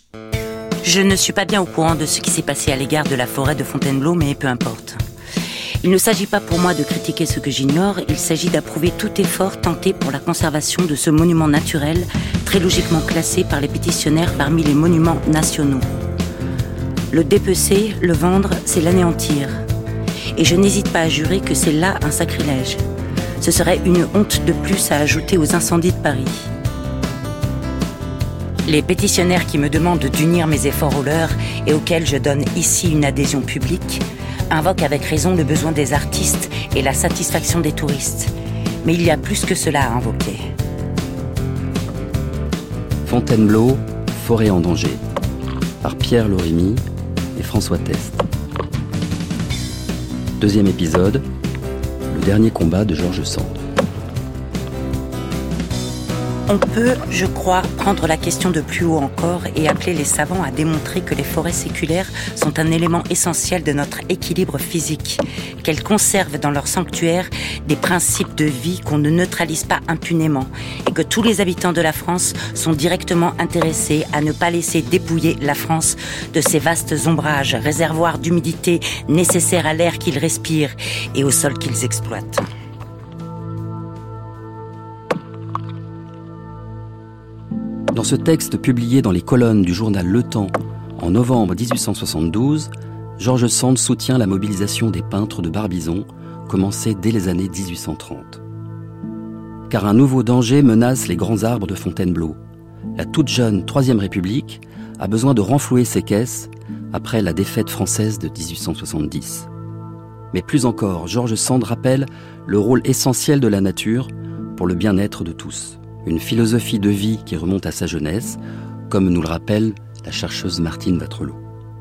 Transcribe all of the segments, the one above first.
Je ne suis pas bien au courant de ce qui s'est passé à l'égard de la forêt de Fontainebleau, mais peu importe. Il ne s'agit pas pour moi de critiquer ce que j'ignore, il s'agit d'approuver tout effort tenté pour la conservation de ce monument naturel, très logiquement classé par les pétitionnaires parmi les monuments nationaux. Le dépecer, le vendre, c'est l'anéantir. Et je n'hésite pas à jurer que c'est là un sacrilège. Ce serait une honte de plus à ajouter aux incendies de Paris. Les pétitionnaires qui me demandent d'unir mes efforts aux leurs et auxquels je donne ici une adhésion publique invoquent avec raison le besoin des artistes et la satisfaction des touristes. Mais il y a plus que cela à invoquer. Fontainebleau, forêt en danger, par Pierre Lorimy et François Test. Deuxième épisode, le dernier combat de George Sand. On peut, je crois, prendre la question de plus haut encore et appeler les savants à démontrer que les forêts séculaires sont un élément essentiel de notre équilibre physique, qu'elles conservent dans leur sanctuaire des principes de vie qu'on ne neutralise pas impunément et que tous les habitants de la France sont directement intéressés à ne pas laisser dépouiller la France de ces vastes ombrages, réservoirs d'humidité nécessaires à l'air qu'ils respirent et au sol qu'ils exploitent. Dans ce texte publié dans les colonnes du journal Le Temps en novembre 1872, George Sand soutient la mobilisation des peintres de Barbizon, commencée dès les années 1830. Car un nouveau danger menace les grands arbres de Fontainebleau. La toute jeune Troisième République a besoin de renflouer ses caisses après la défaite française de 1870. Mais plus encore, George Sand rappelle le rôle essentiel de la nature pour le bien-être de tous. Une philosophie de vie qui remonte à sa jeunesse, comme nous le rappelle la chercheuse Martine Watrelot.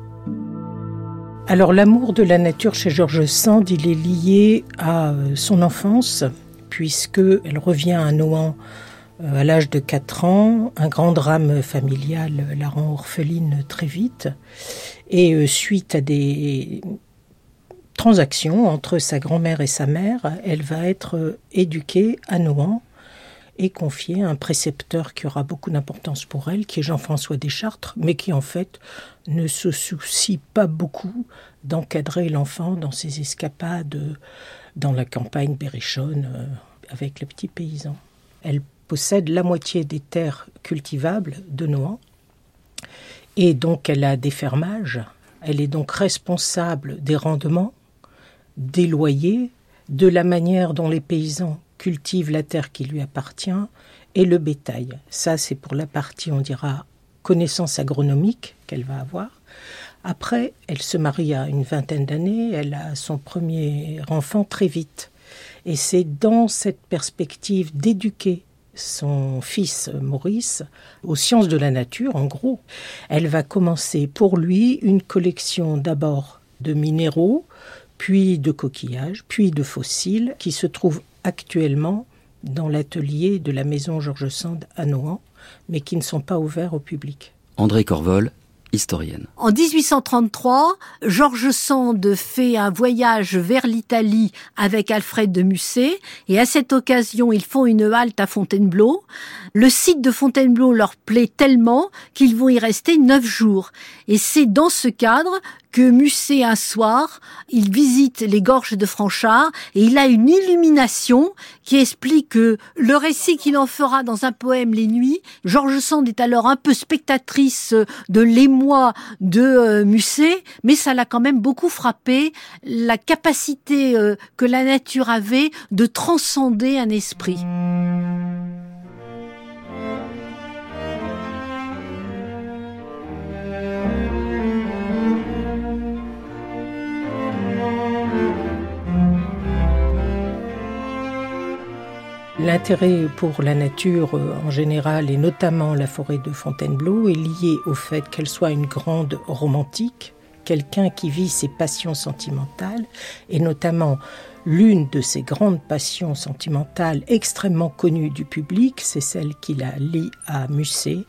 Alors l'amour de la nature chez George Sand, il est lié à son enfance, puisqu'elle revient à Nohant à l'âge de 4 ans. Un grand drame familial la rend orpheline très vite. Et suite à des transactions entre sa grand-mère et sa mère, elle va être éduquée à Nohant et confiée à un précepteur qui aura beaucoup d'importance pour elle, qui est Jean-François Deschartres, mais qui en fait ne se soucie pas beaucoup d'encadrer l'enfant dans ses escapades dans la campagne berrichonne avec les petits paysans. Elle possède la moitié des terres cultivables de Nohant et donc elle a des fermages. Elle est donc responsable des rendements, des loyers, de la manière dont les paysans cultive la terre qui lui appartient et le bétail. Ça, c'est pour la partie, on dira, connaissance agronomique qu'elle va avoir. Après, elle se marie à une vingtaine d'années, elle a son premier enfant très vite. Et c'est dans cette perspective d'éduquer son fils Maurice aux sciences de la nature, en gros. Elle va commencer pour lui une collection d'abord de minéraux, puis de coquillages, puis de fossiles, qui se trouvent actuellement dans l'atelier de la maison George Sand à Nohant, mais qui ne sont pas ouverts au public. André Corvol, historienne. En 1833, George Sand fait un voyage vers l'Italie avec Alfred de Musset et à cette occasion, ils font une halte à Fontainebleau. Le site de Fontainebleau leur plaît tellement qu'ils vont y rester 9 jours. Et c'est dans ce cadre que Musset, un soir, il visite les gorges de Franchart et il a une illumination qui explique que le récit qu'il en fera dans un poème Les Nuits, George Sand est alors un peu spectatrice de l'émoi de Musset, mais ça l'a quand même beaucoup frappé, la capacité que la nature avait de transcender un esprit. L'intérêt pour la nature en général, et notamment la forêt de Fontainebleau, est lié au fait qu'elle soit une grande romantique, quelqu'un qui vit ses passions sentimentales, et notamment l'une de ses grandes passions sentimentales extrêmement connues du public, c'est celle qui la lie à Musset,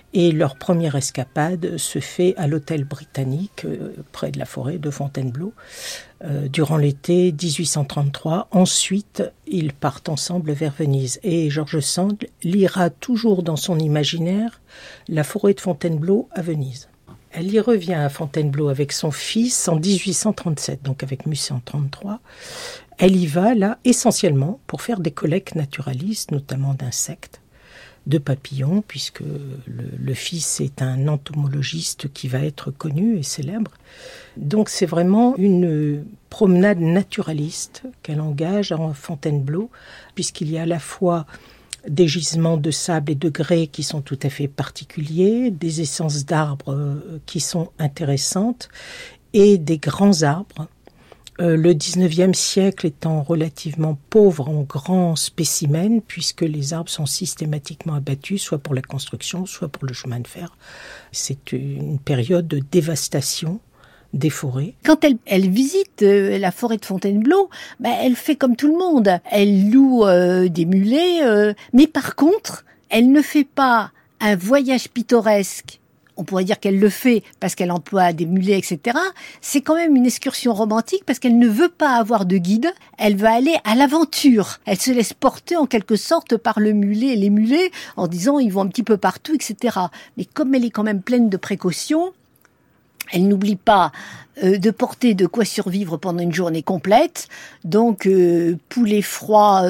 Et leur première escapade se fait à l'hôtel Britannique, près de la forêt de Fontainebleau, durant l'été 1833. Ensuite, ils partent ensemble vers Venise. Et George Sand lira toujours dans son imaginaire la forêt de Fontainebleau à Venise. Elle y revient à Fontainebleau avec son fils en 1837, donc avec Musset en 1833. Elle y va, là, essentiellement pour faire des collectes naturalistes, notamment d'insectes, de papillons, puisque le fils est un entomologiste qui va être connu et célèbre. Donc c'est vraiment une promenade naturaliste qu'elle engage en Fontainebleau, puisqu'il y a à la fois des gisements de sable et de grès qui sont tout à fait particuliers, des essences d'arbres qui sont intéressantes et des grands arbres. Le 19e siècle étant relativement pauvre en grands spécimens, puisque les arbres sont systématiquement abattus, soit pour la construction, soit pour le chemin de fer. C'est une période de dévastation des forêts. Quand elle visite la forêt de Fontainebleau, elle fait comme tout le monde. Elle loue des mulets, mais par contre, elle ne fait pas un voyage pittoresque. On pourrait dire qu'elle le fait parce qu'elle emploie des mulets, etc. C'est quand même une excursion romantique parce qu'elle ne veut pas avoir de guide. Elle va aller à l'aventure. Elle se laisse porter en quelque sorte par le mulet et les mulets en disant ils vont un petit peu partout, etc. Mais comme elle est quand même pleine de précautions, elle n'oublie pas de porter de quoi survivre pendant une journée complète. Donc poulet froid,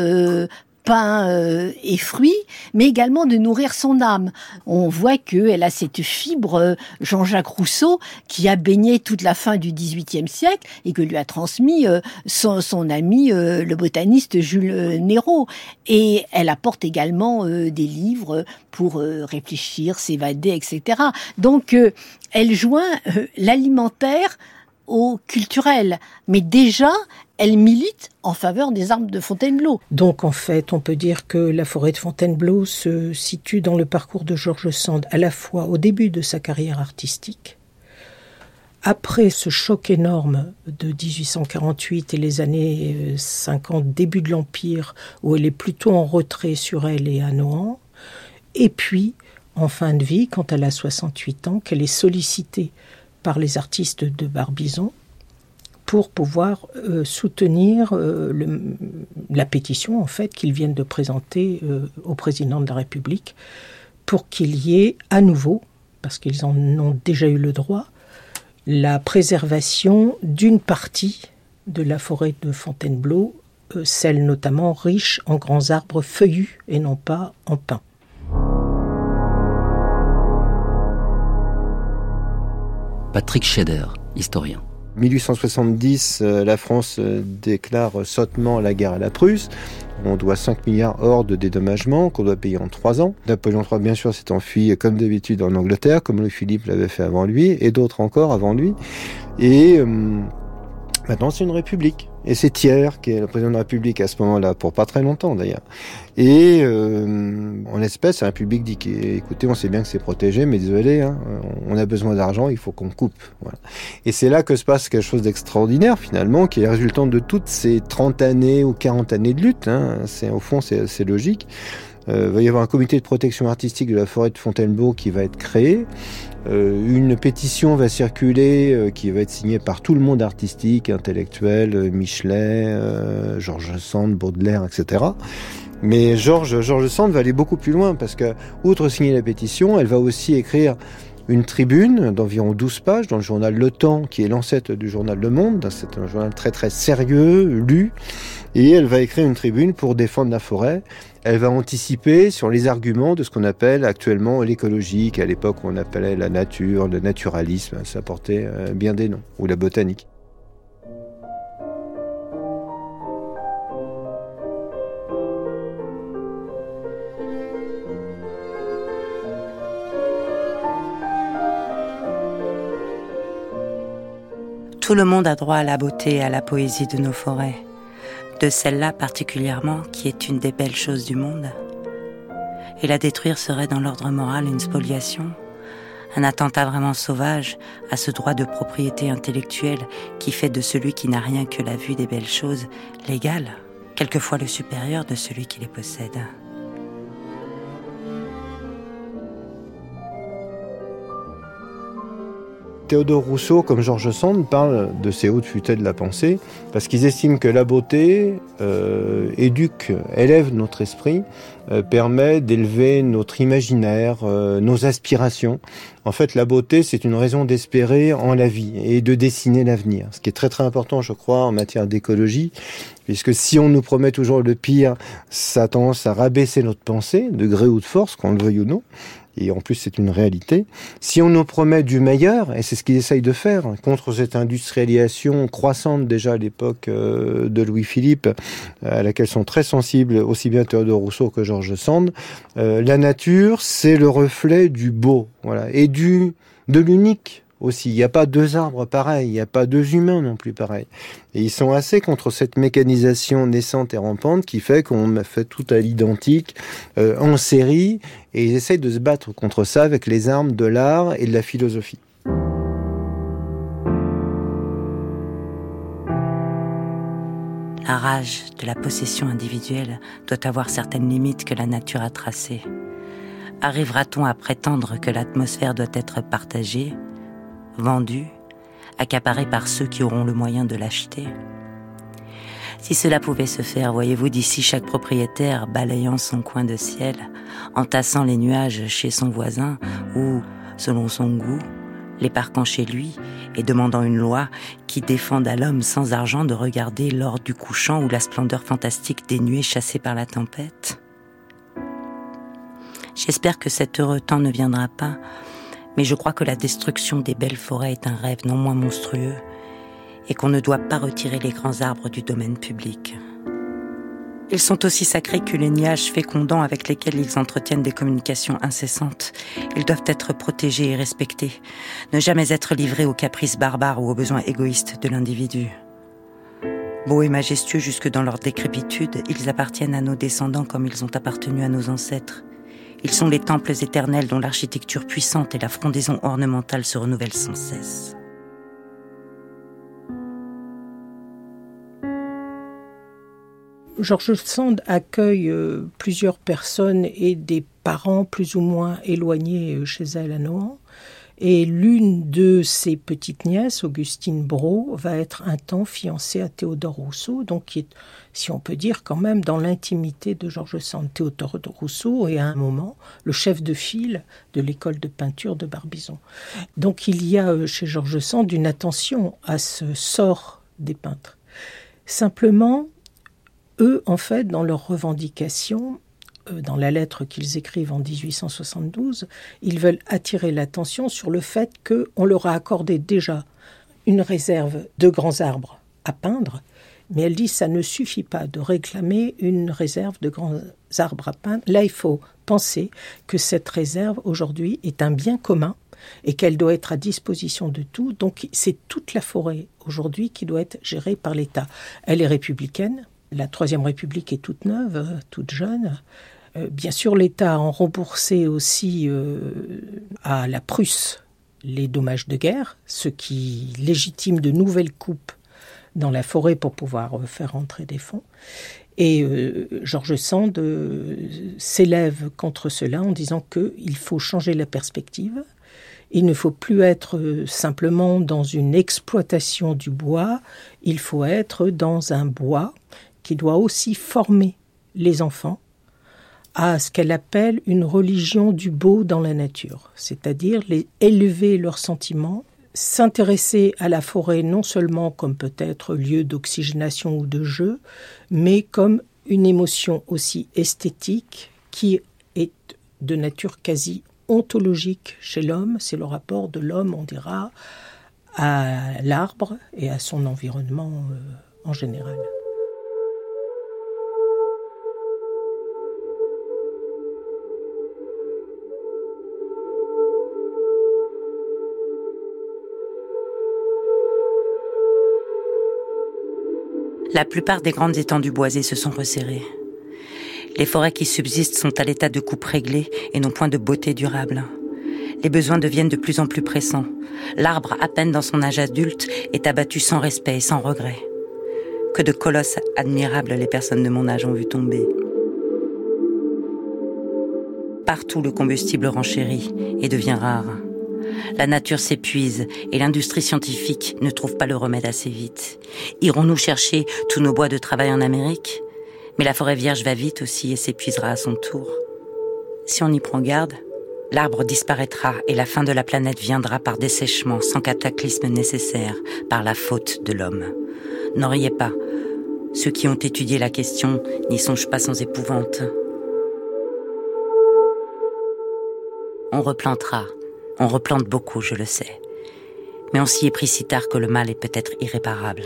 pain et fruits, mais également de nourrir son âme. On voit qu'elle a cette fibre Jean-Jacques Rousseau qui a baigné toute la fin du XVIIIe siècle et que lui a transmis son ami le botaniste Jules Néraud. Et elle apporte également des livres pour réfléchir, s'évader, etc. Donc elle joint l'alimentaire au culturel, mais déjà elle milite en faveur des arbres de Fontainebleau. Donc en fait, on peut dire que la forêt de Fontainebleau se situe dans le parcours de George Sand, à la fois au début de sa carrière artistique, après ce choc énorme de 1848 et les années 50, début de l'Empire, où elle est plutôt en retrait sur elle et à Nohant, et puis en fin de vie, quand elle a 68 ans, qu'elle est sollicitée par les artistes de Barbizon, pour pouvoir soutenir la pétition en fait qu'ils viennent de présenter au président de la République pour qu'il y ait à nouveau, parce qu'ils en ont déjà eu le droit, la préservation d'une partie de la forêt de Fontainebleau, celle notamment riche en grands arbres feuillus et non pas en pins. Patrick Scheder, historien. 1870, la France déclare sottement la guerre à la Prusse. On doit 5 milliards hors de dédommagement qu'on doit payer en 3 ans. Napoléon III, bien sûr, s'est enfui comme d'habitude en Angleterre, comme Louis-Philippe l'avait fait avant lui, et d'autres encore avant lui. Et maintenant, c'est une république. Et c'est Thiers, qui est le président de la République à ce moment-là, pour pas très longtemps d'ailleurs. Et en l'espèce, la République dit écoutez, on sait bien que c'est protégé, mais désolé, on a besoin d'argent, il faut qu'on coupe. Voilà. Et c'est là que se passe quelque chose d'extraordinaire finalement, qui est résultant de toutes ces 30 années ou 40 années de lutte. Au fond, c'est logique. Il va y avoir un comité de protection artistique de la forêt de Fontainebleau qui va être créé. Une pétition va circuler qui va être signée par tout le monde artistique, intellectuel, Michelet, George Sand, Baudelaire, etc. Mais George Sand va aller beaucoup plus loin parce que, outre signer la pétition, elle va aussi écrire une tribune d'environ 12 pages dans le journal Le Temps, qui est l'ancêtre du journal Le Monde. C'est un journal très très sérieux, lu. Et elle va écrire une tribune pour défendre la forêt. Elle va anticiper sur les arguments de ce qu'on appelle actuellement l'écologie, qu'à l'époque on appelait la nature, le naturalisme, ça portait bien des noms, ou la botanique. Tout le monde a droit à la beauté et à la poésie de nos forêts, de celle-là particulièrement qui est une des belles choses du monde. Et la détruire serait dans l'ordre moral une spoliation, un attentat vraiment sauvage à ce droit de propriété intellectuelle qui fait de celui qui n'a rien que la vue des belles choses l'égal, quelquefois le supérieur de celui qui les possède. Théodore Rousseau, comme George Sand, parlent de ces hautes futaies de la pensée, parce qu'ils estiment que la beauté éduque, élève notre esprit, permet d'élever notre imaginaire, nos aspirations. En fait, la beauté, c'est une raison d'espérer en la vie et de dessiner l'avenir. Ce qui est très très important, je crois, en matière d'écologie, puisque si on nous promet toujours le pire, ça a tendance à rabaisser notre pensée, de gré ou de force, qu'on le veuille ou non. Et en plus, c'est une réalité. Si on nous promet du meilleur, et c'est ce qu'ils essayent de faire, contre cette industrialisation croissante déjà à l'époque de Louis-Philippe, à laquelle sont très sensibles aussi bien Théodore Rousseau que George Sand, la nature, c'est le reflet du beau, voilà, et de l'unique aussi. Il n'y a pas deux arbres pareils, il n'y a pas deux humains non plus pareils. Et ils sont assez contre cette mécanisation naissante et rampante qui fait qu'on fait tout à l'identique, en série, et ils essayent de se battre contre ça avec les armes de l'art et de la philosophie. La rage de la possession individuelle doit avoir certaines limites que la nature a tracées. Arrivera-t-on à prétendre que l'atmosphère doit être partagée, vendue, accaparée par ceux qui auront le moyen de l'acheter? Si cela pouvait se faire, voyez-vous, d'ici chaque propriétaire balayant son coin de ciel, entassant les nuages chez son voisin ou, selon son goût, les parquant chez lui et demandant une loi qui défende à l'homme sans argent de regarder l'or du couchant ou la splendeur fantastique des nuées chassées par la tempête. J'espère que cet heureux temps ne viendra pas, mais je crois que la destruction des belles forêts est un rêve non moins monstrueux et qu'on ne doit pas retirer les grands arbres du domaine public. Ils sont aussi sacrés que les nuages fécondants avec lesquels ils entretiennent des communications incessantes. Ils doivent être protégés et respectés, ne jamais être livrés aux caprices barbares ou aux besoins égoïstes de l'individu. Beaux et majestueux jusque dans leur décrépitude, ils appartiennent à nos descendants comme ils ont appartenu à nos ancêtres. Ils sont les temples éternels dont l'architecture puissante et la frondaison ornementale se renouvellent sans cesse. George Sand accueille plusieurs personnes et des parents plus ou moins éloignés chez elle à Nohant. Et l'une de ses petites nièces, Augustine Brault, va être un temps fiancée à Théodore Rousseau, donc qui est, si on peut dire, quand même dans l'intimité de George Sand. Théodore Rousseau est à un moment le chef de file de l'école de peinture de Barbizon. Donc il y a chez George Sand une attention à ce sort des peintres. Simplement, eux, en fait, dans leurs revendications, dans la lettre qu'ils écrivent en 1872, ils veulent attirer l'attention sur le fait qu'on leur a accordé déjà une réserve de grands arbres à peindre, mais elle dit que ça ne suffit pas de réclamer une réserve de grands arbres à peindre. Là, il faut penser que cette réserve, aujourd'hui, est un bien commun et qu'elle doit être à disposition de tous. Donc, c'est toute la forêt, aujourd'hui, qui doit être gérée par l'État. Elle est républicaine. La Troisième République est toute neuve, toute jeune. Bien sûr, l'État a remboursé aussi à la Prusse les dommages de guerre, ce qui légitime de nouvelles coupes dans la forêt pour pouvoir faire entrer des fonds. Et George Sand s'élève contre cela en disant qu'il faut changer la perspective. Il ne faut plus être simplement dans une exploitation du bois, il faut être dans un bois qui doit aussi former les enfants à ce qu'elle appelle une religion du beau dans la nature, c'est-à-dire élever leurs sentiments, s'intéresser à la forêt non seulement comme peut-être lieu d'oxygénation ou de jeu, mais comme une émotion aussi esthétique qui est de nature quasi ontologique chez l'homme. C'est le rapport de l'homme, on dira, à l'arbre et à son environnement en général. La plupart des grandes étendues boisées se sont resserrées. Les forêts qui subsistent sont à l'état de coupe réglée et non point de beauté durable. Les besoins deviennent de plus en plus pressants. L'arbre, à peine dans son âge adulte, est abattu sans respect et sans regret. Que de colosses admirables les personnes de mon âge ont vu tomber. Partout le combustible renchérit et devient rare. La nature s'épuise et l'industrie scientifique ne trouve pas le remède assez vite. Irons-nous chercher tous nos bois de travail en Amérique ? Mais la forêt vierge va vite aussi et s'épuisera à son tour. Si on y prend garde, l'arbre disparaîtra et la fin de la planète viendra par dessèchement sans cataclysme nécessaire, par la faute de l'homme. N'en riez pas. Ceux qui ont étudié la question n'y songent pas sans épouvante. On replantera. On replante beaucoup, je le sais. Mais on s'y est pris si tard que le mal est peut-être irréparable.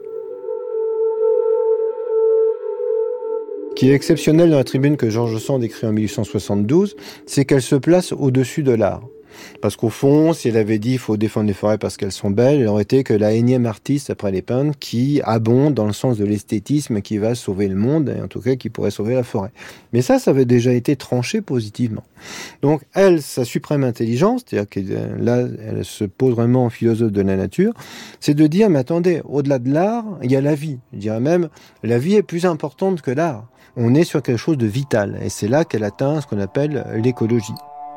Ce qui est exceptionnel dans la tribune que George Sand écrit en 1872, c'est qu'elle se place au-dessus de l'art. Parce qu'au fond, si elle avait dit il faut défendre les forêts parce qu'elles sont belles, elle aurait été que la énième artiste après les peintres qui abonde dans le sens de l'esthétisme qui va sauver le monde, et en tout cas qui pourrait sauver la forêt. Mais ça avait déjà été tranché positivement. Donc elle, sa suprême intelligence, c'est-à-dire que là, elle se pose vraiment en philosophe de la nature, c'est de dire, mais attendez, au-delà de l'art, il y a la vie. Je dirais même, la vie est plus importante que l'art. On est sur quelque chose de vital, et c'est là qu'elle atteint ce qu'on appelle l'écologie.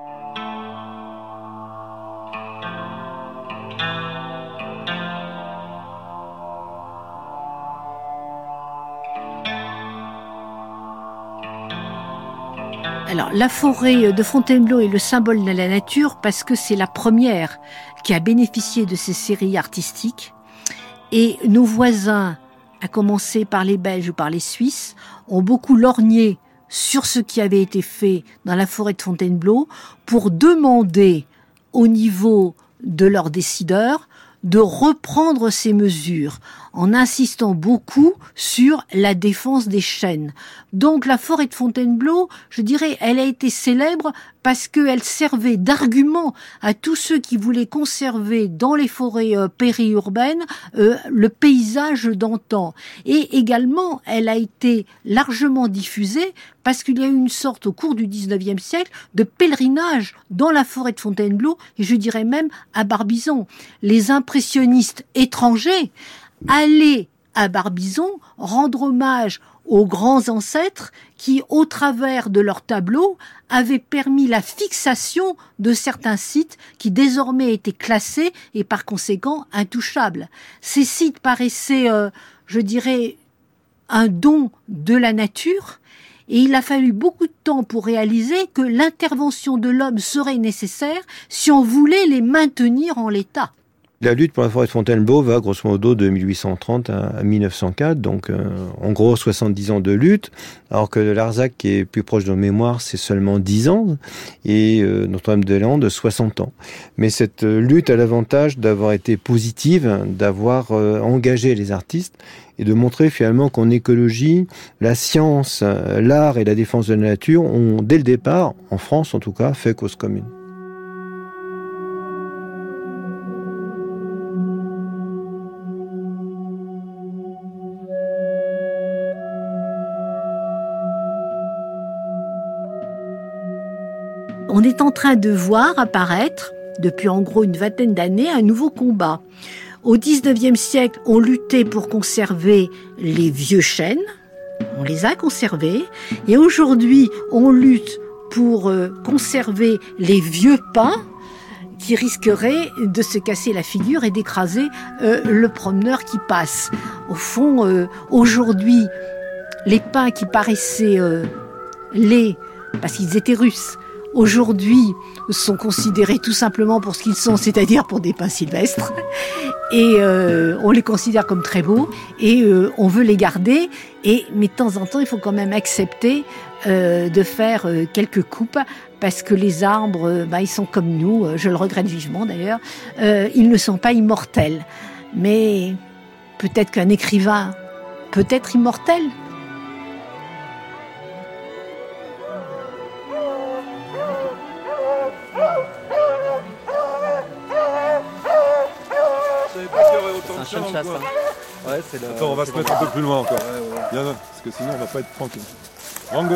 Alors, la forêt de Fontainebleau est le symbole de la nature parce que c'est la première qui a bénéficié de ces séries artistiques. Et nos voisins, à commencer par les Belges ou par les Suisses, ont beaucoup lorgné sur ce qui avait été fait dans la forêt de Fontainebleau pour demander au niveau de leurs décideurs de reprendre ces mesures en insistant beaucoup sur la défense des chênes. Donc la forêt de Fontainebleau, je dirais, elle a été célèbre parce qu'elle servait d'argument à tous ceux qui voulaient conserver dans les forêts périurbaines le paysage d'antan. Et également, elle a été largement diffusée parce qu'il y a eu une sorte, au cours du 19e siècle, de pèlerinage dans la forêt de Fontainebleau, et je dirais même à Barbizon. Les impressionnistes étrangers allaient à Barbizon rendre hommage aux grands ancêtres qui, au travers de leurs tableaux, avaient permis la fixation de certains sites qui désormais étaient classés et par conséquent intouchables. Ces sites paraissaient, je dirais, un don de la nature, et il a fallu beaucoup de temps pour réaliser que l'intervention de l'homme serait nécessaire si on voulait les maintenir en l'état. La lutte pour la forêt de Fontainebleau va grosso modo de 1830 à 1904, donc en gros 70 ans de lutte, alors que Larzac, qui est plus proche de nos mémoires, c'est seulement 10 ans, et Notre-Dame-des-Landes 60 ans. Mais cette lutte a l'avantage d'avoir été positive, d'avoir engagé les artistes, et de montrer finalement qu'en écologie, la science, l'art et la défense de la nature ont, dès le départ, en France en tout cas, fait cause commune. On est en train de voir apparaître, depuis en gros une vingtaine d'années, un nouveau combat. Au 19e siècle, on luttait pour conserver les vieux chênes, on les a conservés, et aujourd'hui, on lutte pour conserver les vieux pins qui risqueraient de se casser la figure et d'écraser le promeneur qui passe. Au fond, aujourd'hui, les pins qui paraissaient laids, parce qu'ils étaient russes, aujourd'hui sont considérés tout simplement pour ce qu'ils sont, c'est-à-dire pour des pins sylvestres. Et on les considère comme très beaux et on veut les garder. Mais de temps en temps, il faut quand même accepter de faire quelques coupes parce que les arbres, ils sont comme nous, je le regrette vivement d'ailleurs, ils ne sont pas immortels. Mais peut-être qu'un écrivain peut être immortel. Ouais, attends, on va se mettre un peu plus loin encore. Ouais. Bien, parce que sinon on va pas être tranquille. Rango.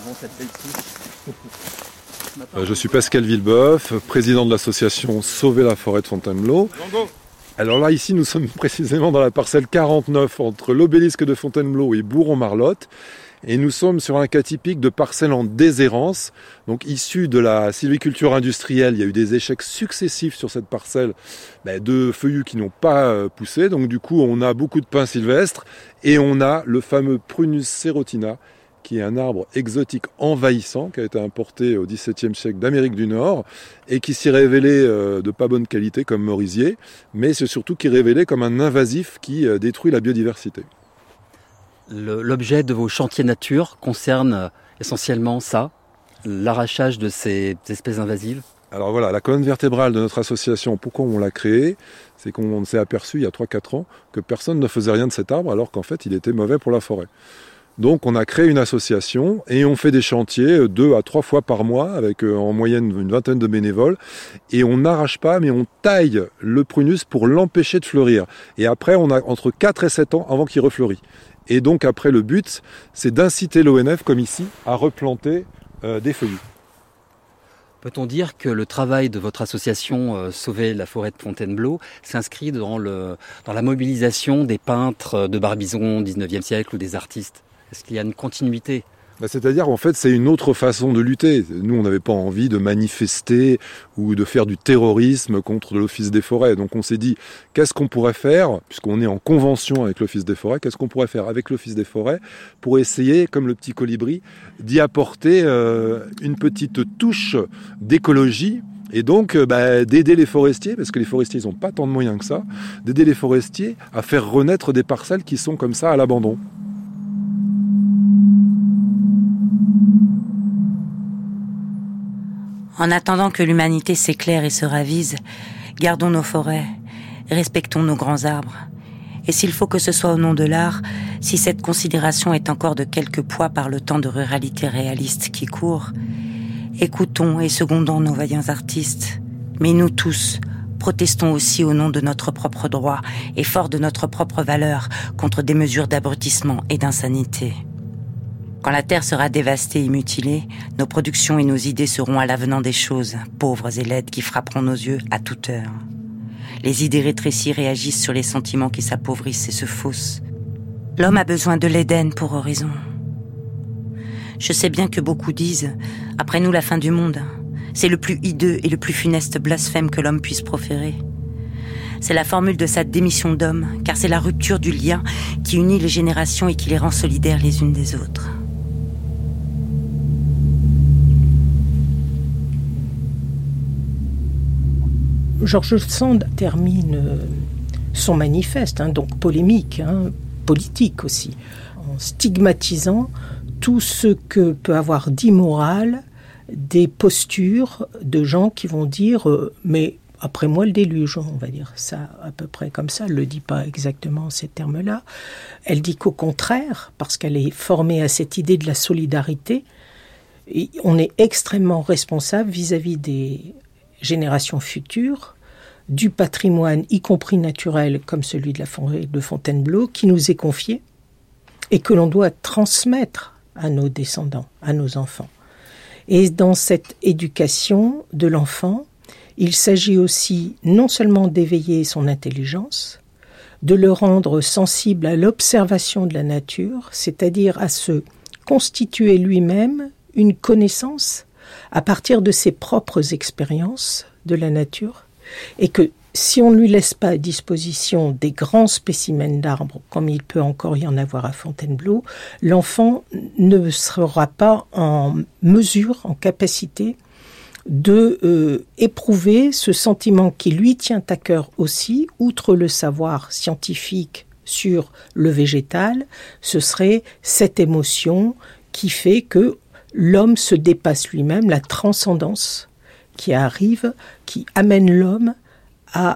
Je suis Pascal Villeboeuf, président de l'association Sauver la forêt de Fontainebleau. Rango. Alors là, ici, nous sommes précisément dans la parcelle 49 entre l'obélisque de Fontainebleau et Bourron-Marlotte. Et nous sommes sur un cas typique de parcelle en déshérence, donc issu de la sylviculture industrielle. Il y a eu des échecs successifs sur cette parcelle de feuillus qui n'ont pas poussé. Donc du coup, on a beaucoup de pins sylvestres et on a le fameux Prunus serotina, qui est un arbre exotique envahissant, qui a été importé au XVIIe siècle d'Amérique du Nord et qui s'y révélait de pas bonne qualité comme merisier, mais c'est surtout qui est révélé comme un invasif qui détruit la biodiversité. L'objet de vos chantiers nature concerne essentiellement ça, l'arrachage de ces espèces invasives. Alors voilà, la colonne vertébrale de notre association, pourquoi on l'a créée, c'est qu'on s'est aperçu il y a 3-4 ans que personne ne faisait rien de cet arbre alors qu'en fait il était mauvais pour la forêt. Donc on a créé une association et on fait des chantiers 2 à 3 fois par mois avec en moyenne une vingtaine de bénévoles et on n'arrache pas mais on taille le prunus pour l'empêcher de fleurir. Et après on a entre 4 et 7 ans avant qu'il refleurisse. Et donc après le but c'est d'inciter l'ONF comme ici à replanter des feuillus. Peut-on dire que le travail de votre association Sauver la forêt de Fontainebleau s'inscrit dans la mobilisation des peintres de Barbizon au XIXe siècle ou des artistes ? Est-ce qu'il y a une continuité ? C'est-à-dire en fait c'est une autre façon de lutter. Nous on n'avait pas envie de manifester ou de faire du terrorisme contre l'Office des forêts. Donc on s'est dit qu'est-ce qu'on pourrait faire, puisqu'on est en convention avec l'Office des forêts, qu'est-ce qu'on pourrait faire avec l'Office des forêts pour essayer, comme le petit colibri, d'y apporter une petite touche d'écologie. Et donc d'aider les forestiers, parce que les forestiers n'ont pas tant de moyens que ça, d'aider les forestiers à faire renaître des parcelles qui sont comme ça à l'abandon. En attendant que l'humanité s'éclaire et se ravise, gardons nos forêts, respectons nos grands arbres. Et s'il faut que ce soit au nom de l'art, si cette considération est encore de quelque poids par le temps de ruralité réaliste qui court, écoutons et secondons nos vaillants artistes. Mais nous tous, protestons aussi au nom de notre propre droit et fort de notre propre valeur contre des mesures d'abrutissement et d'insanité. Quand la terre sera dévastée et mutilée, nos productions et nos idées seront à l'avenant des choses, pauvres et laides, qui frapperont nos yeux à toute heure. Les idées rétrécies réagissent sur les sentiments qui s'appauvrissent et se faussent. L'homme a besoin de l'Éden pour horizon. Je sais bien que beaucoup disent « Après nous, la fin du monde ». C'est le plus hideux et le plus funeste blasphème que l'homme puisse proférer. C'est la formule de sa démission d'homme, car c'est la rupture du lien qui unit les générations et qui les rend solidaires les unes des autres. George Sand termine son manifeste, donc polémique, politique aussi, en stigmatisant tout ce que peut avoir d'immoral des postures de gens qui vont dire mais après moi le déluge, on va dire ça à peu près comme ça. Elle ne le dit pas exactement en ces termes-là. Elle dit qu'au contraire, parce qu'elle est formée à cette idée de la solidarité, et on est extrêmement responsable vis-à-vis des générations futures, du patrimoine, y compris naturel, comme celui de la forêt de Fontainebleau, qui nous est confié et que l'on doit transmettre à nos descendants, à nos enfants. Et dans cette éducation de l'enfant, il s'agit aussi non seulement d'éveiller son intelligence, de le rendre sensible à l'observation de la nature, c'est-à-dire à se constituer lui-même une connaissance à partir de ses propres expériences de la nature, et que si on ne lui laisse pas à disposition des grands spécimens d'arbres, comme il peut encore y en avoir à Fontainebleau, l'enfant ne sera pas en mesure, en capacité de éprouver ce sentiment qui lui tient à cœur aussi, outre le savoir scientifique sur le végétal, ce serait cette émotion qui fait que l'homme se dépasse lui-même, la transcendance qui arrive, qui amène l'homme à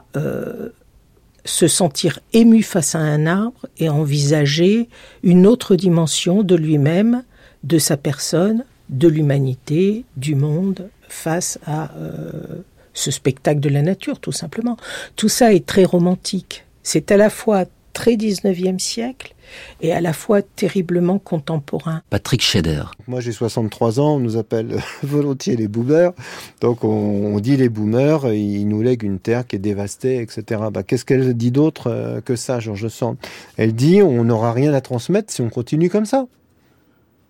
se sentir ému face à un arbre et envisager une autre dimension de lui-même, de sa personne, de l'humanité, du monde, face à ce spectacle de la nature, tout simplement. Tout ça est très romantique. C'est à la fois très 19e siècle et à la fois terriblement contemporain. Patrick Scheder. Moi j'ai 63 ans, on nous appelle volontiers les boomers. Donc on dit les boomers, ils nous lèguent une terre qui est dévastée, etc. Qu'est-ce qu'elle dit d'autre que ça, George Sand ? Elle dit on n'aura rien à transmettre si on continue comme ça.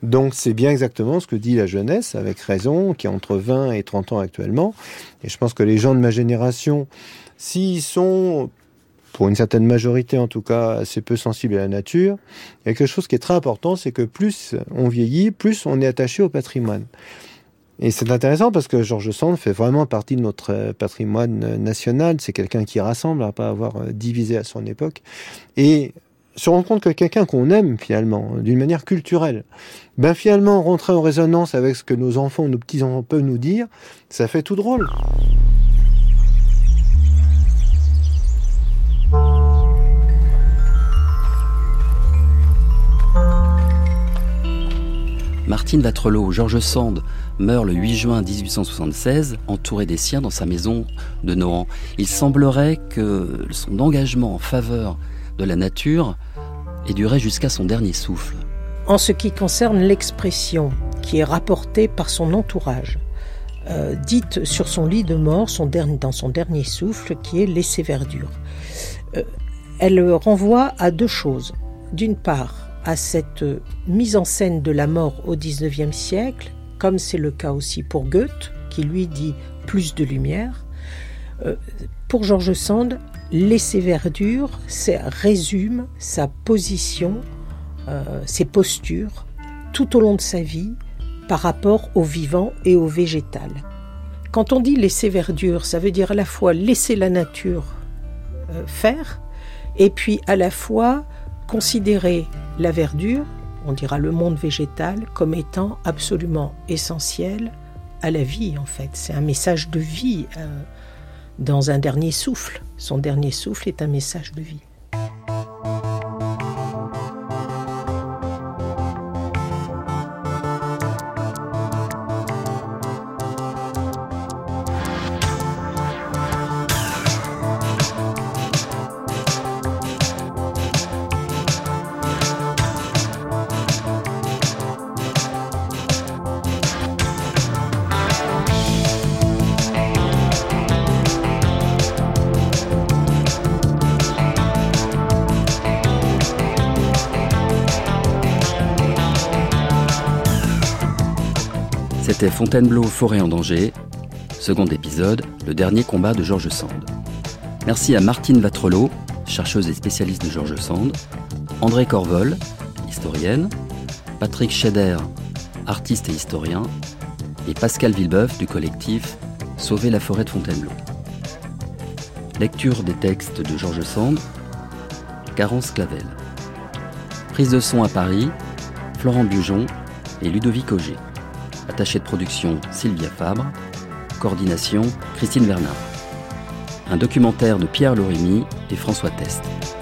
Donc c'est bien exactement ce que dit la jeunesse, avec raison, qui a entre 20 et 30 ans actuellement. Et je pense que les gens de ma génération, s'ils sont, pour une certaine majorité en tout cas, assez peu sensibles à la nature, il y a quelque chose qui est très important, c'est que plus on vieillit, plus on est attaché au patrimoine. Et c'est intéressant parce que George Sand fait vraiment partie de notre patrimoine national. C'est quelqu'un qui rassemble, à pas avoir divisé à son époque. Et se rendre compte que quelqu'un qu'on aime finalement, d'une manière culturelle, finalement rentrer en résonance avec ce que nos enfants, nos petits-enfants peuvent nous dire, ça fait tout drôle. Martine Vattrelot, George Sand meurt le 8 juin 1876, entouré des siens dans sa maison de Nohant. Il semblerait que son engagement en faveur de la nature ait duré jusqu'à son dernier souffle. En ce qui concerne l'expression qui est rapportée par son entourage, dite sur son lit de mort dans son dernier souffle, qui est « laisser verdure », elle renvoie à deux choses. D'une part, à cette mise en scène de la mort au XIXe siècle, comme c'est le cas aussi pour Goethe, qui lui dit « plus de lumière ». Pour George Sand, laisser verdure, ça résume sa position, ses postures, tout au long de sa vie, par rapport au vivant et au végétal. Quand on dit laisser verdure, ça veut dire à la fois laisser la nature faire, et puis à la fois considérer la verdure, on dira le monde végétal, comme étant absolument essentiel à la vie en fait. C'est un message de vie dans un dernier souffle. Son dernier souffle est un message de vie. C'était Fontainebleau, forêt en danger, second épisode, le dernier combat de George Sand. Merci à Martine Vattrelot, chercheuse et spécialiste de George Sand, André Corvol, historienne, Patrick Scheder, artiste et historien, et Pascal Villeboeuf du collectif Sauver la forêt de Fontainebleau. Lecture des textes de George Sand, Carence Clavel. Prise de son à Paris, Florent Bujon et Ludovic Auger. Attaché de production Sylvia Fabre, coordination Christine Bernard. Un documentaire de Pierre Lorimi et François Test.